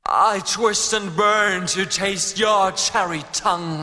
I twist and burn to taste your cherry tongue.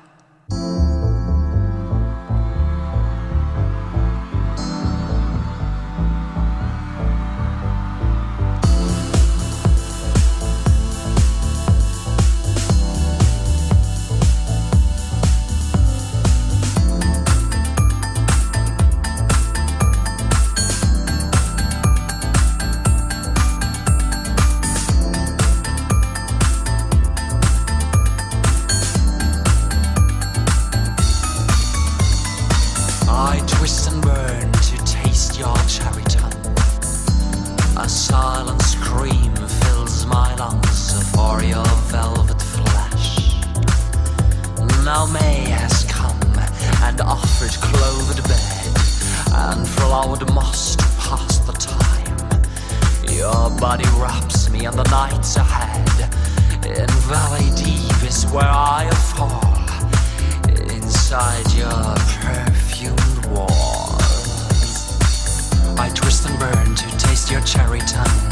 I twist and burn to taste your cherry tongue. A silent scream fills my lungs for your velvet flesh. Now May has come and offered clovered bed and flowed moss to pass the time. Your body wraps me in the nights ahead. In Valley Deep is where I fall, inside your perfumed walls. I twist and burn to taste your cherry tongue.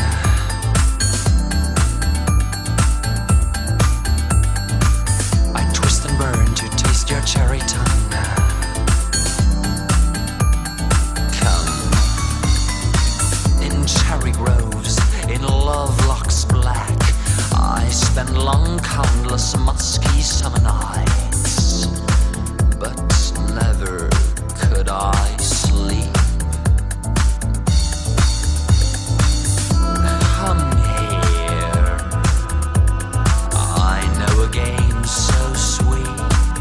I twist and burn to taste your cherry tongue. Come in cherry groves, in love locks black, I spend long countless musky summer nights, but never could I sleep. Come here, I know a game so sweet.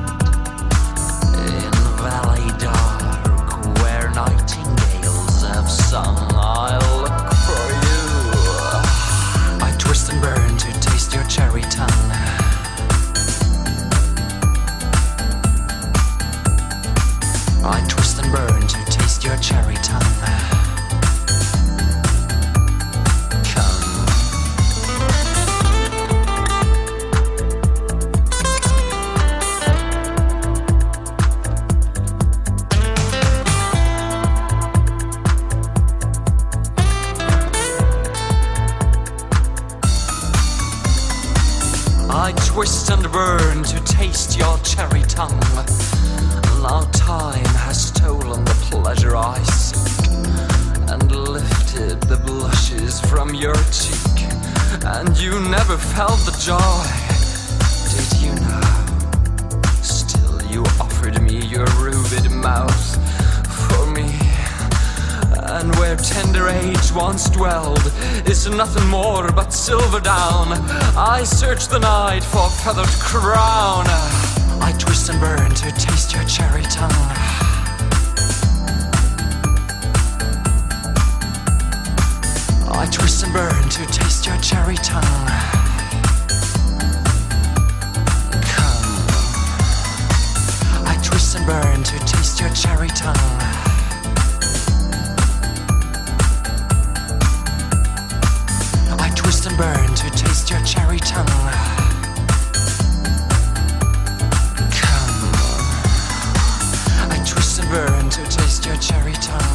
In Valley Dark, where nightingales have sung, I'll look for you. I twist and burn to taste your cherry tongue. I twist and burn to taste your cherry tongue. I twist and burn to taste your cherry tongue. Now time has stolen the pleasure I seek, and lifted the blushes from your cheek, and you never felt the joy, did you know? Still you offered me your rubied mouth for me, and where tender age once dwelled is nothing more but silver down. I search the night for feathered crown. I twist and burn to taste your cherry tongue. I twist and burn to taste your cherry tongue. Come, I twist and burn to taste your cherry tongue. I twist and burn to taste your cherry tongue. Burn to taste your cherry tongue.